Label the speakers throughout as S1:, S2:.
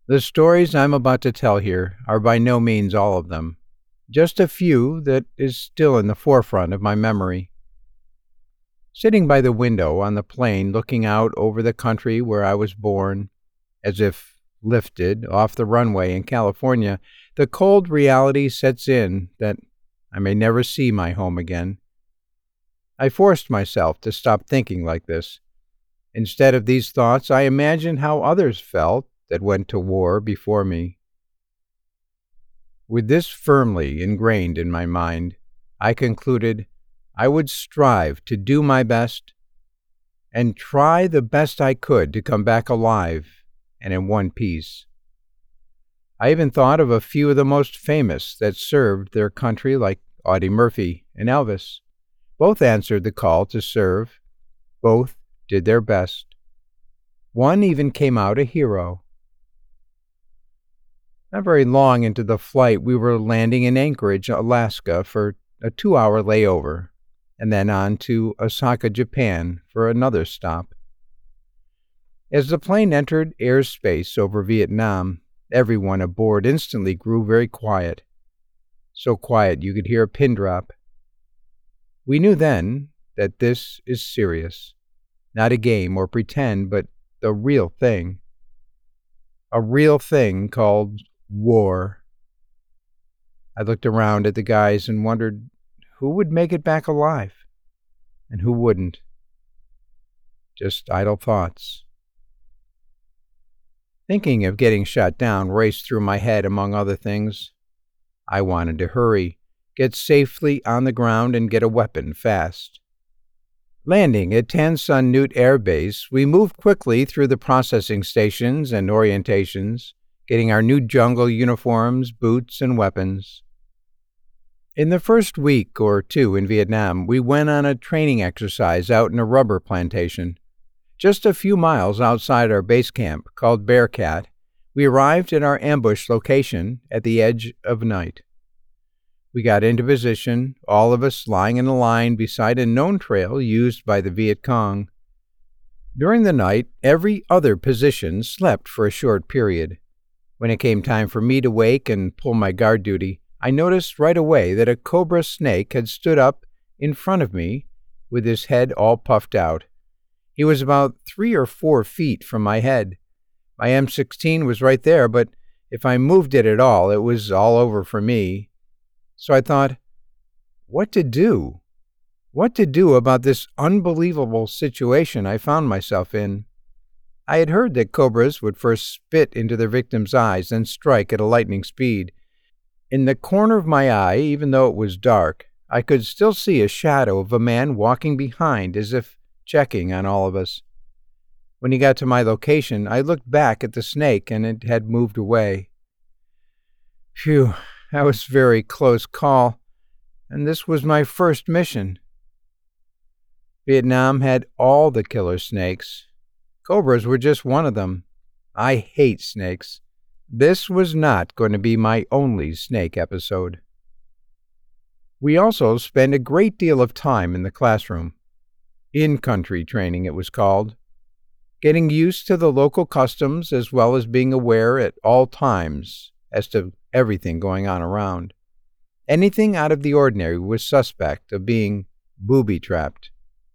S1: The stories I'm about to tell here are by no means all of them, just a few that is still in the forefront of my memory. Sitting by the window on the plane looking out over the country where I was born, as if lifted off the runway in California, the cold reality sets in that I may never see my home again. I forced myself to stop thinking like this. Instead of these thoughts, I imagined how others felt that went to war before me. With this firmly ingrained in my mind, I concluded I would strive to do my best and try the best I could to come back alive and in one piece. I even thought of a few of the most famous that served their country, like Audie Murphy and Elvis. Both answered the call to serve. Both did their best. One even came out a hero. Not very long into the flight, we were landing in Anchorage, Alaska for a 2-hour layover, and then on to Osaka, Japan for another stop. As the plane entered airspace over Vietnam, everyone aboard instantly grew very quiet. So quiet you could hear a pin drop. We knew then that this is serious. Not a game or pretend, but the real thing. A real thing called war. I looked around at the guys and wondered who would make it back alive and who wouldn't. Just idle thoughts. Thinking of getting shot down raced through my head among other things. I wanted to hurry, get safely on the ground and get a weapon fast. Landing at Tan Son Nhut Air Base, we moved quickly through the processing stations and orientations, getting our new jungle uniforms, boots, and weapons. In the first week or two in Vietnam, we went on a training exercise out in a rubber plantation. Just a few miles outside our base camp, called Bearcat, we arrived at our ambush location at the edge of night. We got into position, all of us lying in a line beside a known trail used by the Viet Cong. During the night, every other position slept for a short period. When it came time for me to wake and pull my guard duty, I noticed right away that a cobra snake had stood up in front of me with his head all puffed out. He was about 3 or 4 feet from my head. My M16 was right there, but if I moved it at all, it was all over for me. So I thought, what to do? What to do about this unbelievable situation I found myself in? I had heard that cobras would first spit into their victims' eyes and strike at a lightning speed. In the corner of my eye, even though it was dark, I could still see a shadow of a man walking behind as if checking on all of us. When he got to my location, I looked back at the snake and it had moved away. Phew, that was a very close call, and this was my first mission. Vietnam had all the killer snakes. Cobras were just one of them. I hate snakes. This was not going to be my only snake episode. We also spent a great deal of time in the classroom. In-country training, it was called. Getting used to the local customs as well as being aware at all times as to everything going on around. Anything out of the ordinary was suspect of being booby-trapped.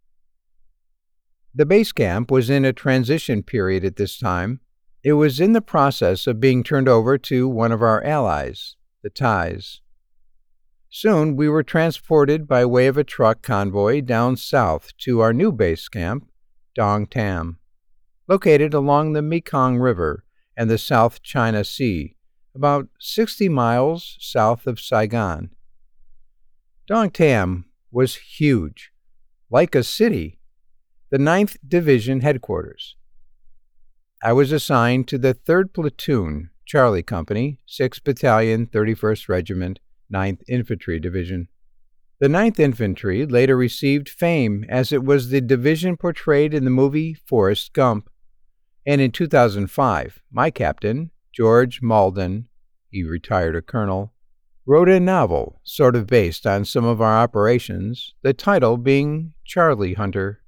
S1: The base camp was in a transition period at this time. It was in the process of being turned over to one of our allies, the Thais. Soon we were transported by way of a truck convoy down south to our new base camp, Dong Tam, located along the Mekong River and the South China Sea, about 60 miles south of Saigon. Dong Tam was huge, like a city, the 9th Division headquarters. I was assigned to the 3rd Platoon, Charlie Company, 6th Battalion, 31st Regiment, 9th Infantry Division. The 9th Infantry later received fame as it was the division portrayed in the movie Forrest Gump. And in 2005, my captain, George Malden, he retired a colonel, wrote a novel sort of based on some of our operations, the title being Charlie Hunter.